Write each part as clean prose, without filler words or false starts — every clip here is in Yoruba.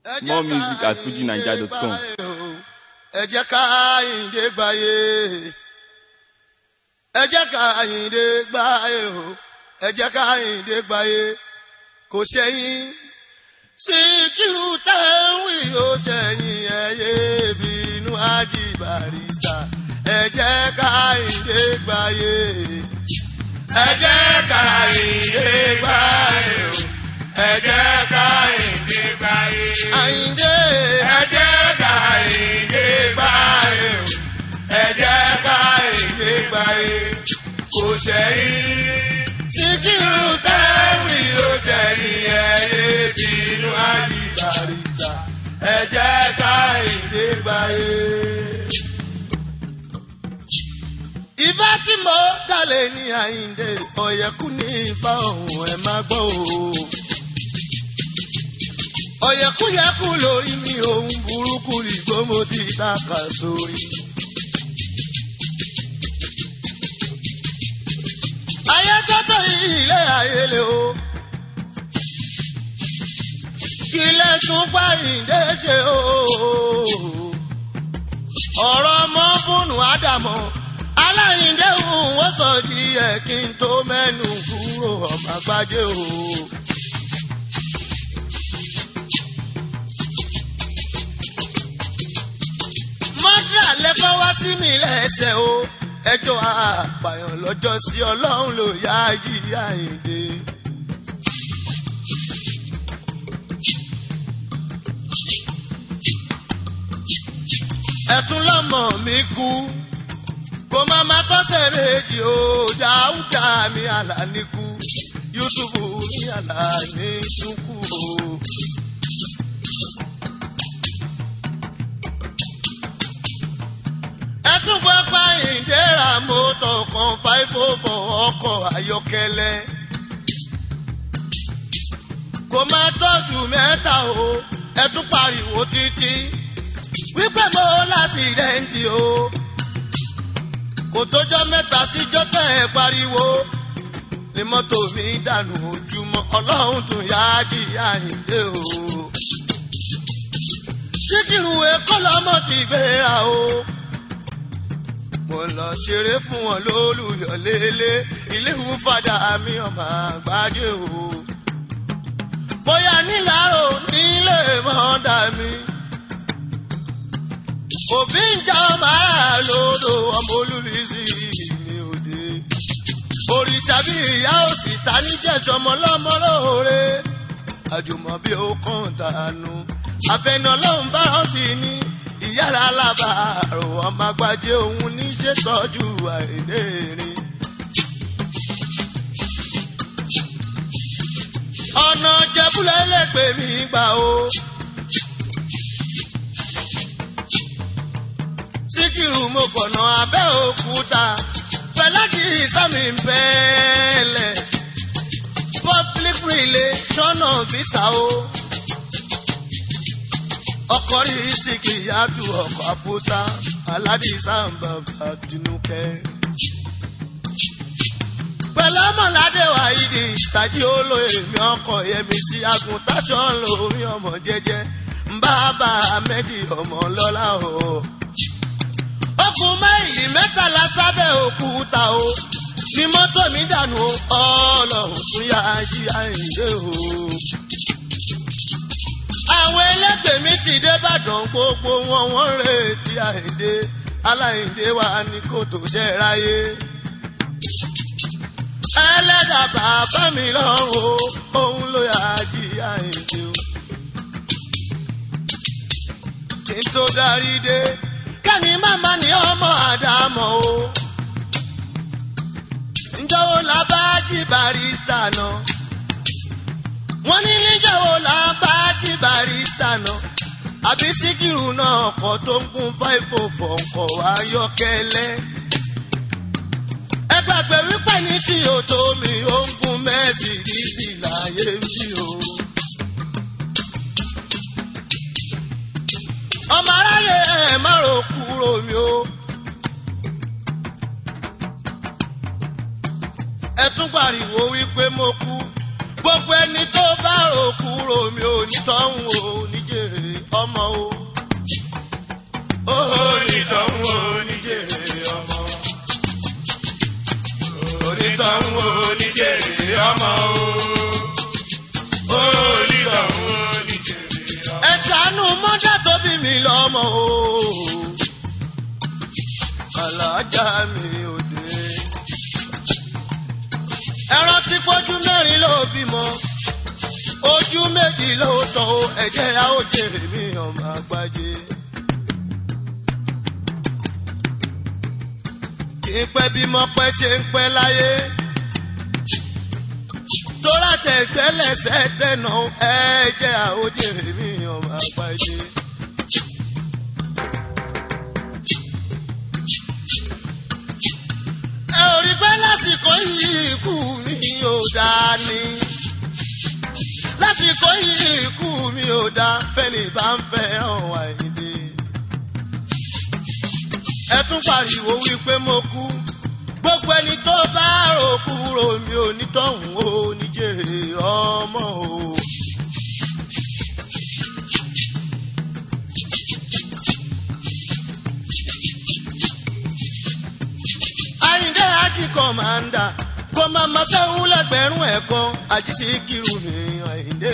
More music at fujinaija.com. Ẹ jẹ́ ká Àyìndé gbáyé. Ẹ jẹ́ ká Àyìndé gbáyé o. Ẹ jẹ́ ká Àyìndé gbáyé. Kò ṣẹ̀yìn. Síkírù táwí ó ṣẹ̀yìn ẹyẹ bínú Hájì Barrister. Ẹ jẹ́ ká Àyìndé gbáyé. Ẹ jẹ́ ká Àyìndé gbáyé o. Ẹ jẹ́ ká Àyìndé gbáyé. Àyìndé. Ẹ jẹ́ ká Àyìndé gbáyé o. Ẹ jẹ́ ká Àyìndé gbáyé. Kò ṣẹ̀yìn. Síkírù táwí ó ṣẹ̀yìn ẹyẹ bínú Hájì Barrister. Ẹ jẹ́ ká Àyìndé gbáyé. Ìbá tí mo dálé ní Àyìndé ọ̀yẹ̀kú ní ìbá òun ẹ̀ máa gbọ́ o. Ọ̀yẹ̀kúyẹ̀kú lórí mi òun burúkú ìgbó mo ti tàkà sórí. Ayé tọ́tọ̀ ilé ayélé o. Kílẹ̀ tún pa Àyìndé ṣe o. Ọ̀rọ̀ ọmọ bùnú Ádámọ̀. Aláyìndé wọ́n sọ di ẹ̀ kí n tó mẹ́nu kúrò ọmọ àgbájé o. Mọ́dà lẹ́kọ́ wá sí mi lẹ́sẹ̀ o. Ẹjọ́ àpàyàn lọ́jọ́ sí Ọlọ́run ló yá yí Àyìndé. Ẹ̀tún lọ́mọ mi kú. Kò má má tọ́sẹ̀ méjì o, Dáúdà mi Àlàní kú, Yúsúfù mi Àlàní tún kú o. Ẹ̀tún gbọ́ pa Àyìndé ra mọ́tò kan 504 ọkọ̀ ayọ́kẹ́lẹ́. Kò má tọ́jú mẹ́ta o, ẹ̀tún pariwo títí wípé mo lásìdẹ́ǹtì o. Kò tójọ́ mẹ́ta síjọ́ tẹ́ ẹ pariwo ni mọ́tò mi dànù ojúmọ́ Ọlọ́run tún yá jí Àyìndé o. Síkírù Èkó lọ́mọ ti gbéra o. Mo lọ ṣeré fún wọn lólùyọ̀lélé ilé ìwúfàdà mi ọmọ àgbájé o. Bóyá nílàró nílé mọ́dà mi. Òbí ń já ọmọ àlòdò ọmọ olúbísí ní òde. Òrìṣà bí ìyá òsì ta ní jẹ́sọ ọmọ lọ́mọ lóore. Àjùmọ̀ bí ó kàn dànù. Àfẹnà ọlọ́run bá rán sí ní ìyára alábàárò ọmọ àgbájé òun ní ṣètọ́jú Àyìndé rìn. Ọ̀nà Jẹ̀búlẹ̀ lè pè mí gbà o. Síkírù mo kọ̀nà Abẹ́òkúta Fẹ̀lájì Sámi bẹ́ẹ̀lẹ̀ public relation visa o. Ọkọ̀ rí Síkìyàtù ọkọ̀ àfúsá Aládì Sàmbàbà Tinúkẹ́. Pẹ̀lú ọmọládé Wàhídì Sàjí olóyè mi ọkọ̀ Yẹmí sí Àgùntàṣọ́ lórí ọmọ jẹ́jẹ́ Mbàbà Ahmedi ọmọ lọ́lá o. Okùn máìlì 13 sábẹ́ òkúta o. Ní mọ́tò mi dànù Ọlọ́run tún yá jí Àyìndé o. Àwọn ẹlẹ́gbẹ́ mi ti dé Ìbàdàn gbogbo wọn wọ́n retí Àyìndé. Aláyìndé wà ní kòtò ṣẹ́ ráyé. Ẹlẹ́dàá bàbá mi lọ́rùn o. Òun ló yá jí Àyìndé o. Kí n tó darí dé. Kẹ́ni máma ní ọmọ Àdámọ̀ o. Ǹjẹ́ wo la bá Hájì Barrister náà? Wọ́n ní níjẹ́ wo la bá Hájì Barrister náà? Àbí Síkírù náà ọkọ̀ tó ń kún 504 ọkọ̀ ayọ́kẹ́lẹ́. Ẹ gbàgbé wípé ní tí o tó mi ó ń kún Mẹ́sídíìsì láyé mi o. Ọmọ aráyé ẹ̀ má ro kúrò mi o. Ẹ tún pariwo wípé mo kú. Gbogbo ẹni tó bá ro kúrò mi ò ní tọ́hún o ní jèrè. ọmọ o alájà mi òde. ẹ̀rọ ti fojú mẹ́rin ló bímọ ojú méjì ló tọ́ o ẹ̀jẹ̀ a ó jèrè mi ọmọ àgbájé. kì í pẹ́ bímọ pẹ́ ṣe ń pẹ́ láyé tóra tẹ̀gbẹ́ lẹ́sẹ̀ tẹ̀nà ẹ̀jẹ̀ a ó jèrè mi ọmọ àgbájé. ẹ ò rí pé lásìkò yìí ikú mi ò dáa ni lásìkò yìí ikú mi ò dáa fẹ́ni bá ń fẹ́ràn Àyìndé. ẹ tún pariwo wípé mo kú gbogbo ẹni tó bá rò kúrò mi ò ní tọ̀hún ó ní jèrè ọmọ o. Àyìndé ají kọ̀mándà kò máa ma sẹ́wọ́n lẹ́gbẹ̀rún ẹ̀kọ́ àjíṣe kírun mi Àyìndé.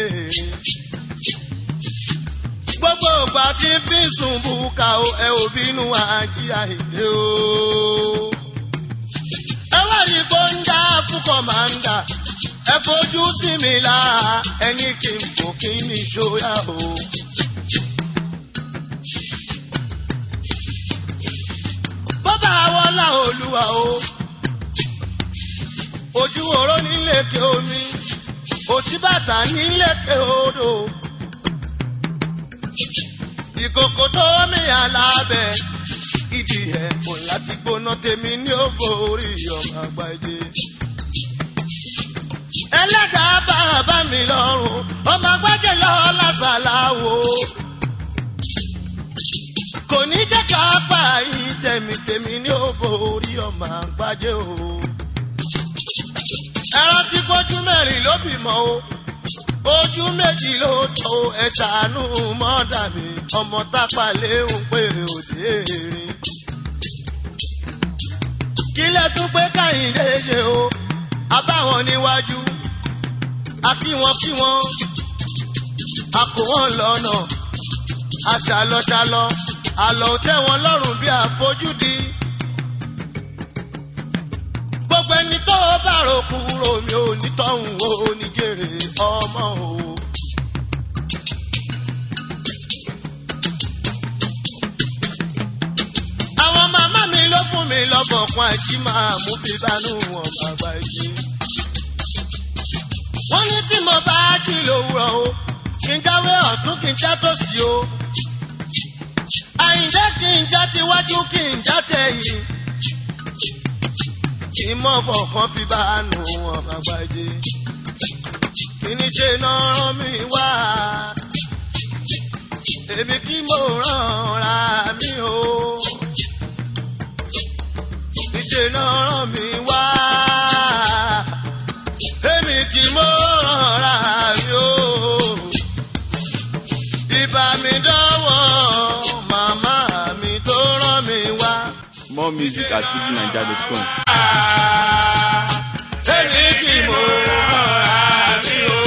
gbogbo ògbà tí fi ń sùn bùkà o ẹ ò bínú àjí Àyìndé o. ẹ wá rí kó ń dá fún kọ̀mándà ẹ fojú sí mi lára ẹni kí n fò kí n ní ṣóyà o. bọ́bá wọlá olúwa o ojú oró nílékè omi òsínbàtà nílékè odò ìkòkò tó mi alábẹ́ ìdí ẹ̀ kò láti gbóná tèmi ní ògbórí ọmọ àgbájé. ẹlẹ́dàá bàbá mi lọ́rùn ọmọ àgbájé lọ́ọ́ lásàláwo kò ní jẹ́ ká pa yín tẹ̀mítẹ̀mí ní ògbórí ọmọ àgbájé o. ẹran tí fojú mẹ́rin ló bímọ o ojú méjì ló tọ́ o ẹ ṣàánú mọ́dà mi ọmọ tápà léhùn pé òde rìn. kílẹ̀ tún pé Kàyìndé ṣe o abáwọn níwájú a kí wọn a kó wọn lọ́nà aṣàlọ́ṣàlọ́ àlọ́ tẹ́ wọn lọ́rùn bí àfojúdi. gbogbo ẹni tó bá rò kúrò mi ò ní tọ́hún o ní jèrè ọmọ o. àwọn màmá mi ló fún mi lọ́bọ̀kan àjí máa mú fi bánú wọn bàbá ìjì. wọ́n ní tí mo bá jí lówùrọ̀ o kí n jáwé ọ̀tún kí n já tòsì o. Àyìndé kí n já tiwájú kí n já tẹ̀yìn. kí n mọ̀ fọ̀kan fi bá nù wọn bàbá ìdè. kí ni ṣe náà rán mi wá. èmi kí mo ràn ra mi o. níṣe náà rán mi wá. èmi kí mo ràn ra mi o. ìbá mi dọ́wọ́ màmá mi tó rán mi wá. More music at FujiNiger.com. èmi kí mo ràn ra mi o.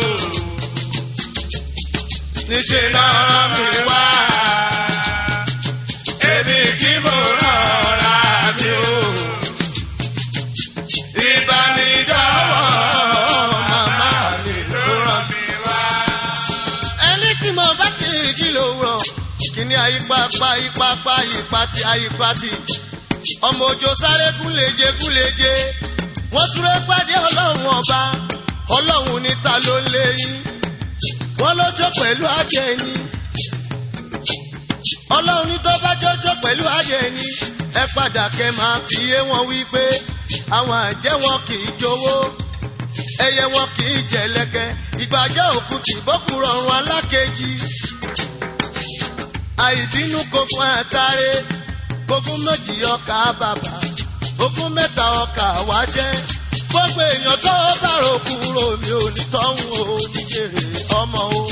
níṣe náà rán mi wá. èmi kí mo ràn ra mi o. ìbá mi dọ́wọ́ màmá mi tó rán mi wá. ẹni tí mo bá ti jí lówùrọ̀ kíní ayípapá ayípapá ayípatì ayípatì ọmọ òjò sáré kúleje wọ́n súré pàdé ọlọ́run ọba ọlọ́run níta ló ń lé yín wọ́n lójó pẹ̀lú àjẹni ọlọ́run ní tó bá jọjọ́ pẹ̀lú àjẹni ẹ padà kẹ́ máa fi yé wọn wí pé àwọn àjẹ́ wọn kì í jowó ẹyẹ wọn kì í jẹ̀lẹ́kẹ́ ìgbàjẹ́ òkú tìbọ́kù rọrùn alákejì. àìbínú kókó àtàrẹ kókó méjì ọkà bàbà ogún mẹ́ta ọkà wáṣẹ́ gbogbo èèyàn tó bá rò kúrò mi ò ní tọ́hún o ní jèrè ọmọ o.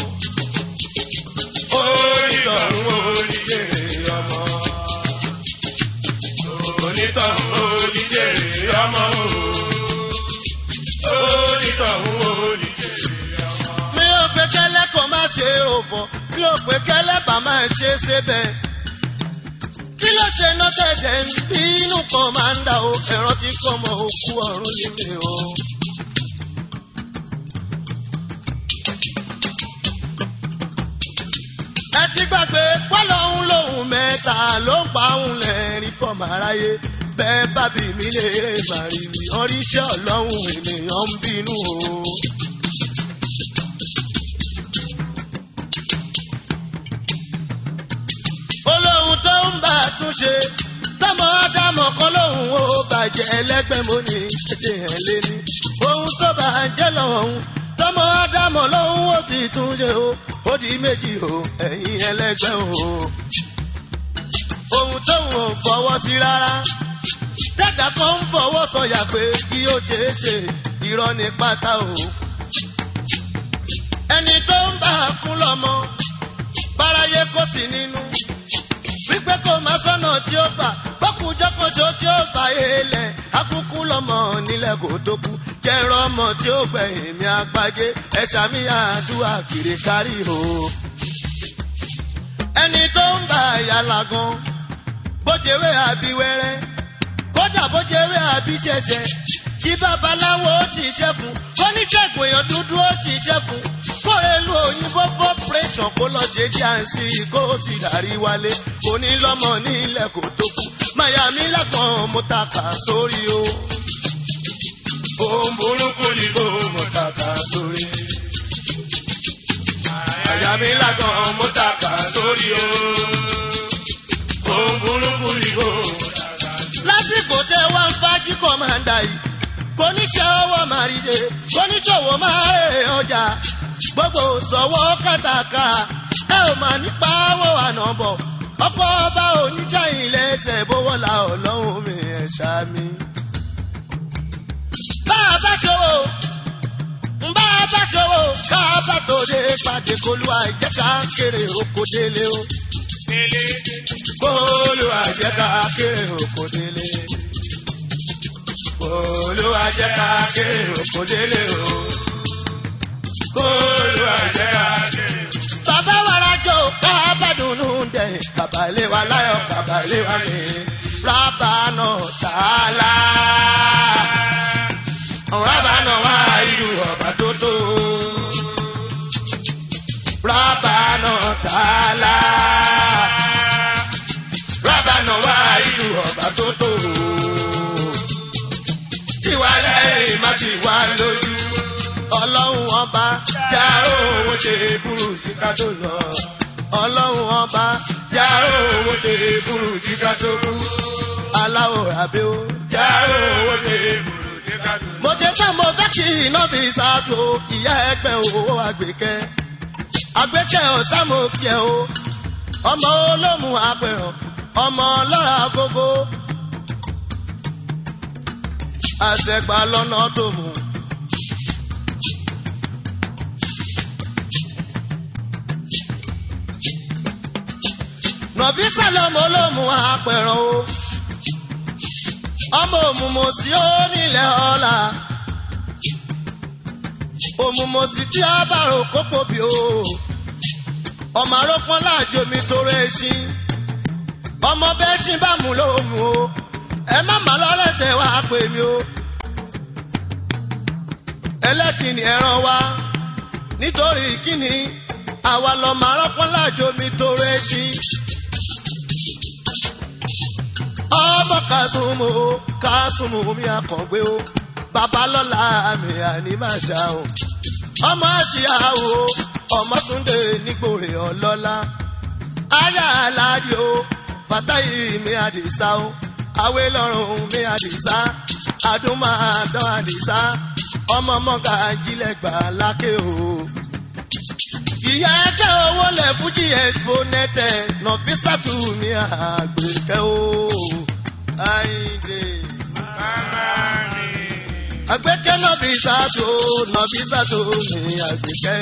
onítọ̀hún o ní jèrè ọmọ. onítọ̀hún o ní jèrè ọmọ o. onítọ̀hún o ní jèrè ọmọ. mi ò gbé kẹ́lẹ́ kó má ṣe òbò fọ́ kí ló pé kẹ́lẹ́bà máa ṣe é ṣe bẹ́ẹ̀. Kí ló ṣe ná tẹ̀tẹ̀ ń bí inú kan máa ń dà o ẹ̀rọ tí kò mọ òkú ọ̀run nílé o. Ẹ ti gbàgbé pọ́lọ́hún lòun mẹ́ta ló ń pa òun lẹ́rìn fọ́mọ aráyé bẹ́ẹ̀ bábí mi lè màrìwì oríṣẹ́ ọlọ́run ènìyàn ń bínú o. Olóhun tó ń bá a tún ṣe tọmọ ádámọ̀ kan lòun ó bàjẹ́ ẹlẹ́gbẹ́ mo ní ètè ẹ̀ lé ní. Ohun tó bá ń jẹ́ lọ́hùn tọmọ ádámọ̀ lòun ó sì tún ṣe o ó di méjì o ẹ̀yin ẹlẹ́gbẹ́ o. Ohun tóun ò fọwọ́ sí rárá tẹ́gbà kan ń fọwọ́ sọ̀yà pé kí ó ṣeé ṣe irọ́ ní pátá o. Ẹni tó ń bá a fún lọ́mọ báráyé kò sí nínú wípé kò má sọ́nà tí ó gbà bọ́kùjọ́kọ̀ṣó tí ó fà ilẹ̀ akúkú lọ́mọ nílẹ̀ kò tó kú jẹ́rọ ọmọ tí ó gbẹ̀yìn mi àgbájé ẹ̀ṣà mi àdúrà kiri kárí o. Ẹni tó ń bá yàrá gan bójewé àbí wẹ́rẹ́ kódà bójewé àbí ṣẹ̀ṣẹ̀ kí babaláwo ó ṣiṣẹ́ fún oníṣègùn èèyàn dúdú ó ṣiṣẹ́ fún kórèlú òyìnbó fọ́pẹ́rẹ́sàn kó lọ ṣe díàǹsì kó sì darí wálé onílọ́mọ nílẹ̀ kò tó kú mayami lágbọ̀n mo tàkà sórí o. Ohun burúkú ni kò mo tàkà sórí. Mayami lágbọ̀n mo tàkà sórí o. Ohun burúkú ni kò mo tàkà sórí. Lásìkò tẹ wá ń fájí kọ́mándà yìí kò ní ṣe ọwọ́ máa rí ṣe kò ní ṣòwò máa rè ọjà gbogbo sọ̀wọ́ kàtàkàrà ẹ ò mà nípa wo àná bọ̀ ọ̀pọ̀ ọba oníṣàyìn lẹ́sẹ̀ bówó la ọlọ́run mi ẹ̀ṣá mi. Bá a bá ṣòwò ká bá tó dé pàdé kólú àìjẹ́ ká kéré oko délé o. Kólú àìjẹ́ ká kéré oko délé. Kólú àìjẹ́ ká kéré oko délé o. Kólú àìjẹ́ ká kéré. Bàbá wa rájò ká bá dùnú dẹ̀ kàbàlẹ̀ wa láyọ̀ kàbàlẹ̀ wa ní Rábànà tààlà. Rábànà wá ìlú ọba tó tó. Rábànà tààlà. Rábànà wá ìlú ọba tó tó. Tiwálẹ̀ má ti wá lójú. Ọlọ́run ọba járó owó ṣe burú jíká tó lọ. Ọlọ́run ọba járó owó ṣe burú jíká tó kú. Aláwọ̀ àbẹ́ o járó owó ṣe burú jíká tó kú. Mo jẹ́ tán mo fẹ́ kí iná fi ṣáàtò ìyá ẹgbẹ́ owó àgbékẹ́. Àgbékẹ́ ọ̀sàmókè o. Ọmọ olómù apẹ̀rọ̀ ọmọ ọlọ́ra gógó. Àṣẹgbà lọ́nà tó mú. Nọ̀bí sálọ́mọ olómù apẹ̀rọ̀ o. Ọmọ òmùmọ̀sí ó nílẹ̀ ọ̀la. Òmùmọ̀sí tí a bá rò kókó bí o. Ọmọ àròpọ̀ láàjò mi tóró ẹṣin. Ọmọ bẹ́ẹ̀ ṣì bá mú lóhùn o. Ẹ má má lọ́lẹ́sẹ̀ wá pè mí o. Ẹlẹ́sìn ni ẹran wa. Nítorí kíni àwa lọ́mọ àròpọ̀ láàjò mi tóró ẹṣin. Ọmọ Kásùmù mi àkàngbé o. Babalọ́lá mi àní máa ṣá o. Ọmọ àṣìyàwó ọmọ Túndé nígbòrè ọlọ́lá. Ayá aládìí o. Fàtáyì mi àdìsá o. Awé lọ́rùn mi àdìsá. Adúmáadán àdìsá. Ọmọ mọ́gà jílẹ̀gbà lákè o. Ìyá ẹgbẹ́ owó lẹ̀ Fújì Expo nẹ́tẹ̀ Nọ̀físàtù mi àgbèkẹ́ o. Àyìndé. Àgbẹ̀kẹ́ Nọ̀físàtù mi àgbẹ̀kẹ́.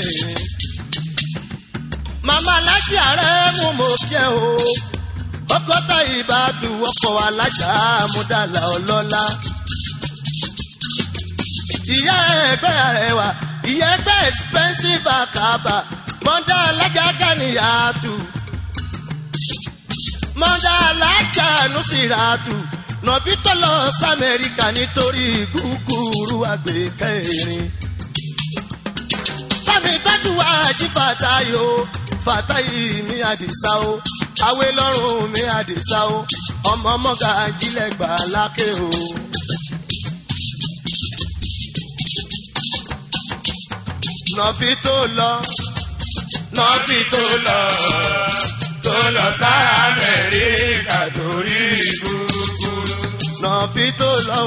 Màmá láti ààrẹ mú mo jẹ́ o. Ọkọ̀tà ìbàdù ọkọ̀ alájà Múdàlá ọlọ́lá. Ìyá ẹgbẹ́ Arẹwà, ìyá ẹgbẹ́ expensive àkàbà. mọ́dà alájà Gàníyàtù mọ́dà alájà Nùsíràtù nọ̀bí tó lọ s'Amẹ́ríkà nítorí gúgúrú àgbékẹ́rin. Fámi tájú wá jí Fàtáyò Fàtáyì mi Àdìsá o àwé lọ́rùn mi Àdìsá o ọmọ mọ́gà jílẹ̀ gbà lákè o. Nọ̀bí tó lọ s'Amẹ́ríkà torí gúgúrú. Nọ̀bí tó lọ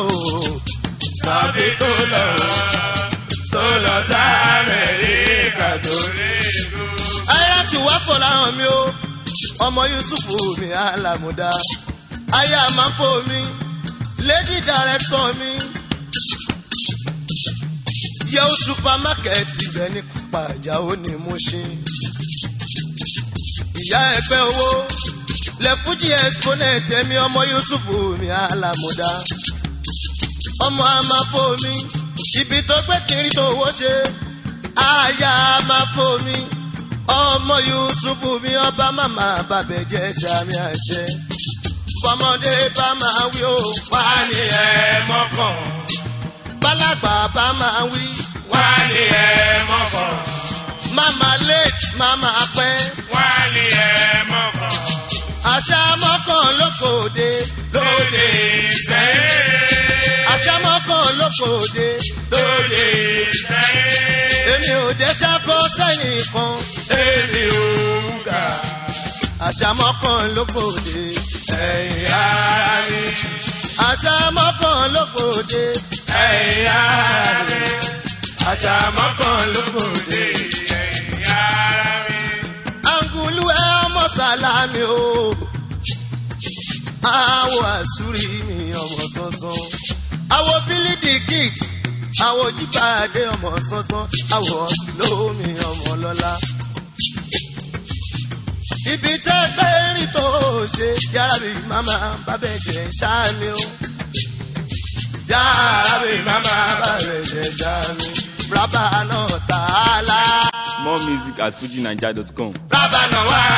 s'Amẹ́ríkà torí gúgúrú. Ayé ti wá Fọláhàn mi o ọmọ Yusufu mi Alamuda ayé àmàfò mi lady director mi yẹ́wò supermarket ibẹ̀ ní Kúpàjà ó ní Mushin. Ìyá ẹgbẹ́ owó lẹ Fuji exponent ẹ̀mí ọmọ Yusufu mi Alamuda ọmọ àmàfò mi ibi tó gbé kiri tó owó ṣe àyà àmàfò mi ọmọ Yusufu mi ọba màmá bàbẹ̀jẹ̀ sàmì àṣẹ fọmọdé bá máa wí ó wá ní ẹ mọ́kàn bálàgbà bá máa wí wá ní ẹ mọ́kàn mama late mama pẹ́ wá ní ẹ mọ́kàn àṣà mọ́kàn lókòde lóde sẹ́yìn àṣà mọ́kàn lókòde lóde sẹ́yìn èmi ò dé sákó sẹ́nìkan èmi ò wúgà àṣà mọ́kàn lókòde ẹ̀yìn ara mi àṣà mọ́kàn lókòde ẹ̀yìn ara mi àṣà mọ́kàn lókòde ẹ̀yìn ara mi. Angulu ẹ ọmọ Sàlámì o àwọ̀ àṣírí mi ọmọ sánsan àwọ̀ bílídì kid àwọ̀ jípàdé ọmọ sánsan àwọ̀ lómi ọmọ lọ́lá. Ibi tẹ́ gbé rìn tó ṣe yàrá mi màmá bàbẹ̀jẹ̀ ṣáàmì o yàrá mi màmá bàbẹ̀jẹ̀ ṣáàmì rábà náà tààlà. More music at FujiNiger.com. Rábà náà wá